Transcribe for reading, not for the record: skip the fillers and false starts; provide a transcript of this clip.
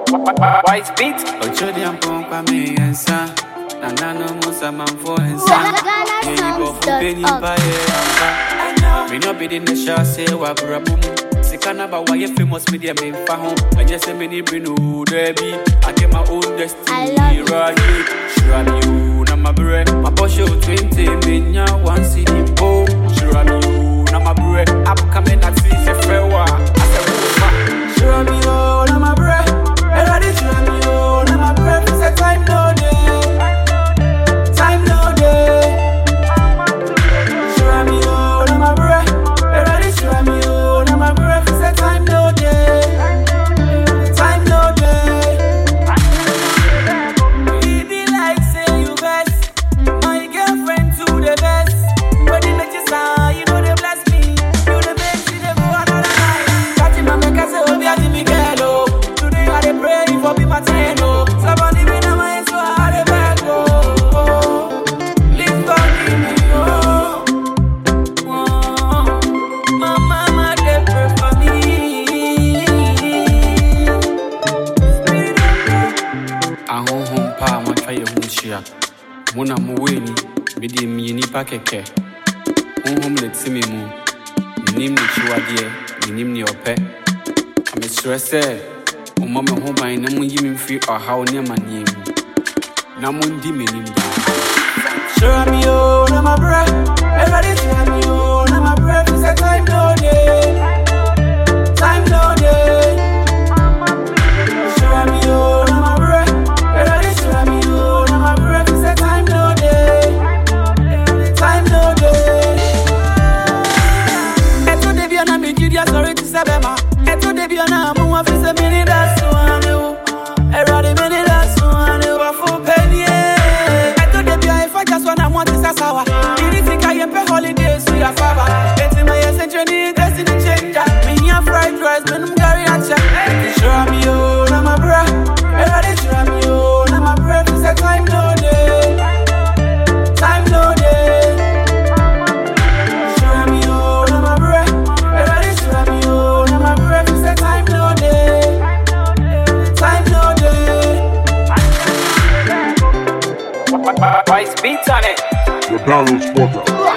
White beat. Ochodi ampompa me ensa. Nana musa manfo ensa. Yeni bofu penny paye amba. Me no be the nesha say wa brabum. Sikana ba wa ye famous media me fa ho. Anya se me ni brinu debi. I get my own destiny right. Sure me you na my bread. My boss 20 me one city bo. Sure me you na my bread. Up coming at see se frewa. I say sure me you na my bread. Everybody sure me you na my bread. Say time no day. Time no day. Sure me you na my bread. Everybody sure me you na my bread. Say time no day. Time no day. We be like say you best. My girlfriend to the best. When you let you sign, you know they bless me. You the best, you never go another night. Catching my make I say, oh, be a Jimmy Gallo. Today I dey pray for be my ten, oh. Somebody be na my so I dey beg, oh. Please forgive me, oh. My mama dey pray for me. Ahonhom pa mo twa ye ho nhyia. Mo na mo weni me de mi nipa keke. Honhom le timi mu. Minim ni chiwade, minim ni ope. I'm stressed. O mama ho ban na mo yi me mfi ohaw ne amanie mu. Na mo ndi menim da. Show me you na my breath. Everybody show me you na my breath. Say time no day. Time no day. Show me you na my breath. Everybody show me you na my breath. Say time no day. Time no day. Eto de bi na me Julia sorry to say bema. Eto de bi na mo wa fi se me ni da so anu. Everybody me ni da so anu wa for penny. Eto de bi I just wanna want is sawa. You need to get your holidays to your father. It's in my essential destiny changer. Me a fried rice, me no carry a check. Show me you na my breath. Everybody show me you na my breath. Say time no day. Time no day. Show me you na my breath. Everybody show me you na my breath. Say time no day. Time no day. White beat on it. The Barrel Spotter.